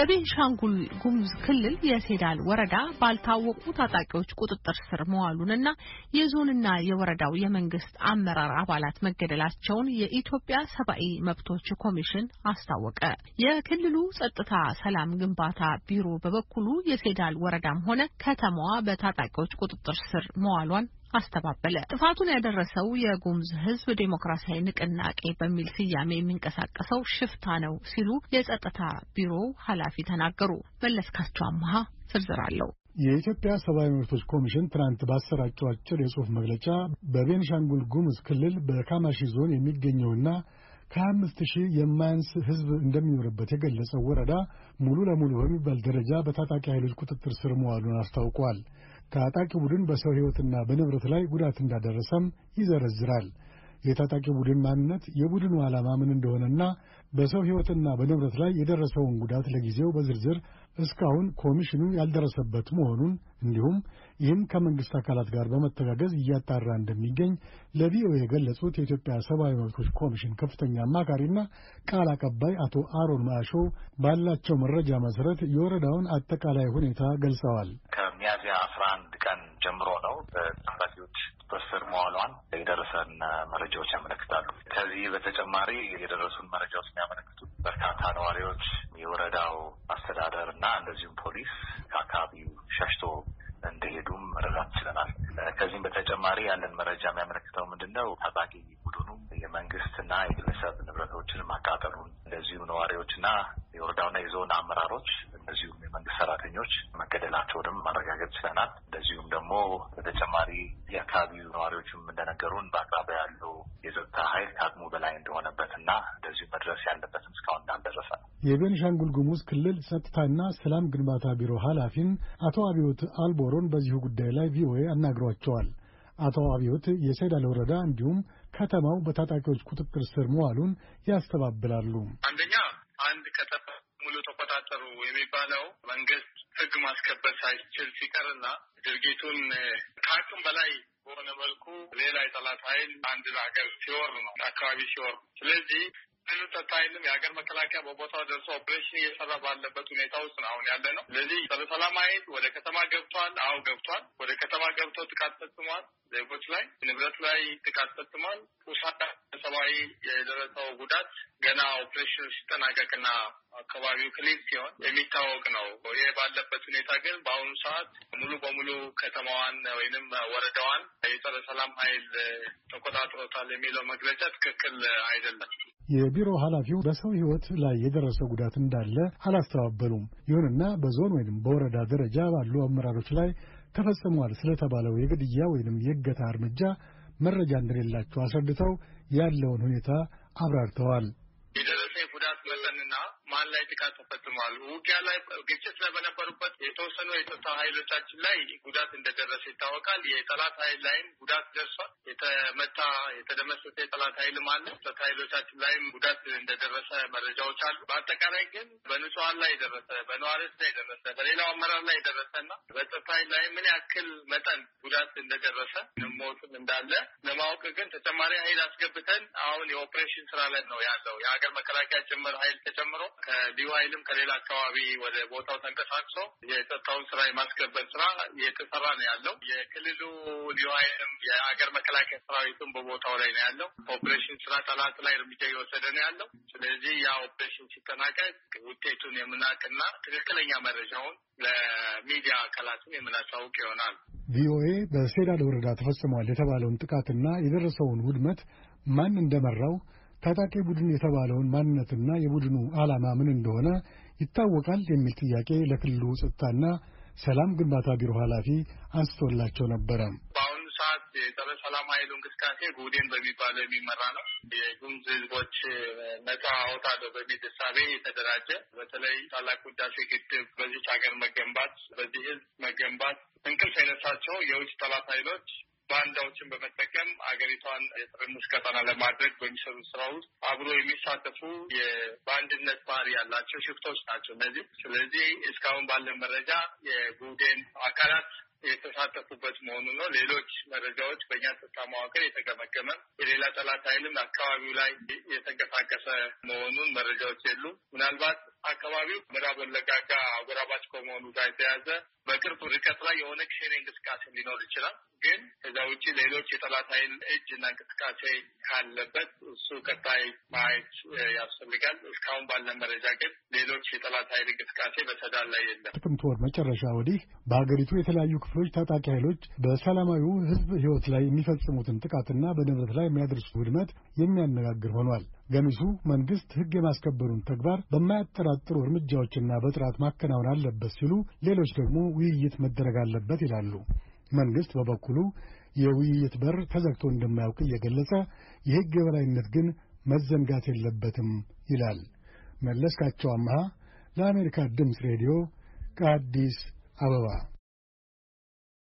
በቤንሻንጉል ጉሙዝ ክልል የሴዳል ወረዳ ባልታወቁ ታጣቂዎች ቁጥጥር ስር መዋሉንና የዞንና የወረዳው የመንግስት አመራር አባላት መገደላቸውን የኢትዮጵያ ሰብአዊ መብቶች ኮሚሽን አስታወቀ። የክልሉ ጸጥታ ሰላም ግንባታ ቢሮ በበኩሉ የሴዳል ወረዳም ሆነ ከተማዋ በታጣቂዎች ቁጥጥር ስር መዋሏን አስተባበለ። ጥፋቱን ያደረሰው የጉሙዝ ሕዝብ ዴሞክራሲያዊ ንቅናቄ በሚል ስያሜ የሚንቀሳቀሰው ሽፍታ ነው ሲሉ የጸጥታ ቢሮ ኃላፊ ተናገሩ። መለስካቸው አማሃ ዝርዝር አለው። የኢትዮጵያ ሰብአዊ መብቶች ኮሚሽን ትናንት ባሰራጨው አጭር የጽሑፍ መግለጫ በቤንሻንጉል ጉሙዝ ክልል በካማሺ ዞን የሚገኘውና ከ25,000 የማያንስ ሕዝብ እንደሚኖርበት የገለጸው ወረዳ ሙሉ ለሙሉ በሚባል ደረጃ በታጣቂ ኃይሎች ቁጥጥር ስር መዋሉን አስታውቋል። ታጣቂ ቡድን በሰው ሕይወትና በንብረት ላይ ጉዳት እንዳደረሰም ይዘረዝራል። የታጣቂ ቡድን ማንነት፣ የቡድኑ ዓላማ ምን እንደሆነና በሰው ሕይወትና በንብረት ላይ የደረሰውን ጉዳት ለጊዜው በዝርዝር እስካሁን ኮሚሽኑ ያልደረሰበት መሆኑን እንዲሁም ይህን ከመንግስት አካላት ጋር በመተጋገዝ እያጣራ እንደሚገኝ ለቪኦኤ የገለጹት የኢትዮጵያ ሰብአዊ መብቶች ኮሚሽን ከፍተኛ አማካሪና ቃል አቀባይ አቶ አሮን ማሾ ባላቸው መረጃ መሰረት የወረዳውን አጠቃላይ ሁኔታ ገልጸዋል። ከሚያዝያ 11 ቀን ጀምሮ ነው በታጣቂዎች በስር መዋሏን የደረሰን መረጃዎች ያመለክታሉ። ከዚህ በተጨማሪ የደረሱን መረጃዎች የሚያመለክቱት በርካታ ነዋሪዎች፣ የወረዳው አስተዳደር እና እንደዚሁም ፖሊስ ከአካባቢው ሸሽቶ እንደሄዱም መረዳት ችለናል። ከዚህም በተጨማሪ ያለን መረጃ የሚያመለክተው ምንድነው ታጣቂ ቡድኑ የመንግስትና የግለሰብ ንብረቶችን ማቃጠሉን፣ እንደዚሁ ነዋሪዎችና የወረዳውና የዞን አመራሮች እንደዚሁም የመንግስት ሰራተኞች መገደላቸውንም ማረጋገጥ ችለናል። እንደዚሁም ደግሞ በተጨማሪ የአካባቢው ነዋሪዎችም እንደነገሩን በአቅራቢያ ያለው የጸጥታ ኃይል ከአቅሙ በላይ እንደሆነበትና እንደዚሁ መድረስ ያለበትም እስካሁን እንዳልደረሰ ነው። የቤንሻንጉል ጉሙዝ ክልል ጸጥታና ሰላም ግንባታ ቢሮ ኃላፊን አቶ አብዮት አልቦሮን በዚሁ ጉዳይ ላይ ቪኦኤ አናግሯቸዋል። አቶ አብዮት የሴዳል ወረዳ እንዲሁም ከተማው በታጣቂዎች ቁጥጥር ስር መዋሉን ያስተባብላሉ። አንደኛ አንድ ከተማ ሙሉ ተቆጣጠሩ የሚባለው መንግስት ሕግ ማስከበር ሳይችል ሲቀርና ድርጊቱን ከአቅም በላይ በሆነ መልኩ ሌላ የጠላት ኃይል አንድ ሀገር ሲወር ነው አካባቢ ሲወር። ስለዚህ ጸጥታ ኃይልም የሀገር መከላከያ በቦታው ደርሶ ኦፕሬሽን እየሰራ ባለበት ሁኔታ ውስጥ ነው አሁን ያለ ነው። ስለዚህ ሰላም ኃይል ወደ ከተማ ገብቷል። ገብቷል። ወደ ከተማ ገብቶ ጥቃት ፈጽሟል። ዜጎች ላይ ንብረት ላይ ጥቃት ፈጽሟል። ቁሳዳ ሰብአዊ የደረሰው ጉዳት ገና ኦፕሬሽኑ ሲጠናቀቅና አካባቢው ክሊር ሲሆን የሚታወቅ ነው። ይህ ባለበት ሁኔታ ግን በአሁኑ ሰዓት ሙሉ በሙሉ ከተማዋን ወይንም ወረዳዋን የጸረ ሰላም ኃይል ተቆጣጥሮታል የሚለው መግለጫ ትክክል አይደለም። የቢሮ ኃላፊው በሰው ሕይወት ላይ የደረሰ ጉዳት እንዳለ አላስተባበሉም። ይሁንና በዞን ወይንም በወረዳ ደረጃ ባሉ አመራሮች ላይ ተፈጽሟል ስለተባለው የግድያ ወይንም የእገታ እርምጃ መረጃ እንደሌላቸው አስረድተው ያለውን ሁኔታ አብራርተዋል። የደረሰ ጉዳት መጠንና ማን ላይ ጥቃት ተፈጽሟል፣ ውጊያ ላይ ግጭት ላይ በነበሩበት የተወሰኑ የጸጥታ ኃይሎቻችን ላይ ጉዳት እንደደረሰ ይታወቃል። የጠላት ኃይል ላይም ጉዳት ደርሷል። የተመታ የተደመሰሰ የጠላት ኃይልም አለ። ጸጥታ ኃይሎቻችን ላይም ጉዳት እንደደረሰ መረጃዎች አሉ። በአጠቃላይ ግን በንጹሃን ላይ የደረሰ በነዋሪዎች ላይ የደረሰ በሌላው አመራር ላይ የደረሰና በጸጥታ ኃይል ላይ ምን ያክል መጠን ጉዳት እንደደረሰ ሞትም እንዳለ ለማወቅ ግን ተጨማሪ ኃይል አስገብተን አሁን የኦፕሬሽን ስራ ላይ ነው ያለው። የሀገር መከላከያ ጭምር ኃይል ተጨምሮ ከልዩ ኃይልም ከሌላ አካባቢ ወደ ቦታው ተንቀሳቅሶ የጸጥታውን ስራ የማስከበር ስራ እየተሰራ ነው ያለው። የክልሉ ልዩ ኃይልም የሀገር መከላከያ ሰራዊቱም በቦታው ላይ ነው ያለው። ኦፕሬሽን ስራ ጠላት ላይ እርምጃ እየወሰደ ነው ያለው። ስለዚህ ያ ኦፕሬሽን ሲጠናቀቅ ውጤቱን የምናውቅና ትክክለኛ መረጃውን ለሚዲያ አካላትን የምናሳውቅ ይሆናል። ቪኦኤ በሴዳል ወረዳ ተፈጽሟል የተባለውን ጥቃትና የደረሰውን ውድመት ማን እንደመራው ታጣቂ ቡድን የተባለውን ማንነትና የቡድኑ ዓላማ ምን እንደሆነ ይታወቃል የሚል ጥያቄ ለክልሉ ጸጥታና ሰላም ግንባታ ቢሮ ኃላፊ አንስቶላቸው ነበረ። በአሁኑ ሰዓት የጸረ ሰላም ኃይሉ እንቅስቃሴ ጉዴን በሚባለው የሚመራ ነው። የጉሙዝ ሕዝቦች ነጻ አወጣለሁ በሚል እሳቤ የተደራጀ በተለይ ታላቁ ህዳሴ ግድብ በዚች ሀገር መገንባት በዚህ ሕዝብ መገንባት እንቅልፍ የነሳቸው የውጭ ጠላት ኃይሎች ባንዳዎችን በመጠቀም አገሪቷን የትርምስ ቀጠና ለማድረግ በሚሰሩ ስራ ውስጥ አብሮ የሚሳተፉ የባንድነት ባህሪ ያላቸው ሽፍቶች ናቸው እነዚህ። ስለዚህ እስካሁን ባለን መረጃ የጉዴን አካላት የተሳተፉበት መሆኑ ነው። ሌሎች መረጃዎች በእኛ ጸጥታ መዋቅር የተገመገመ የሌላ ጠላት ኃይልም አካባቢው ላይ የተንቀሳቀሰ መሆኑን መረጃዎች የሉ። ምናልባት አካባቢው ምዕራብ ወለጋ ጋር አጎራባች ከመሆኑ ጋር የተያዘ በቅርብ ርቀት ላይ የሆነ ሸኔ እንቅስቃሴ ሊኖር ይችላል። ግን ከዛ ውጭ ሌሎች የጠላት ኃይል እጅ እና እንቅስቃሴ ካለበት እሱ ቀጣይ ማየት ያስፈልጋል። እስካሁን ባለ መረጃ ግን ሌሎች የጠላት ኃይል እንቅስቃሴ በሰዳል ላይ የለም። ጥቅምት ወር መጨረሻ ወዲህ በሀገሪቱ የተለያዩ ክፍሎች ታጣቂ ኃይሎች በሰላማዊው ሕዝብ ሕይወት ላይ የሚፈጽሙትን ጥቃትና በንብረት ላይ የሚያደርሱት ውድመት የሚያነጋግር ሆኗል። ገሚሱ መንግስት ሕግ የማስከበሩን ተግባር በማያጠራጥሩ እርምጃዎችና በጥራት ማከናወን አለበት ሲሉ፣ ሌሎች ደግሞ ውይይት መደረግ አለበት ይላሉ። መንግስት በበኩሉ የውይይት በር ተዘግቶ እንደማያውቅ እየገለጸ የሕግ የበላይነት ግን መዘንጋት የለበትም ይላል። መለስካቸው አምሃ ለአሜሪካ ድምፅ ሬዲዮ ከአዲስ አበባ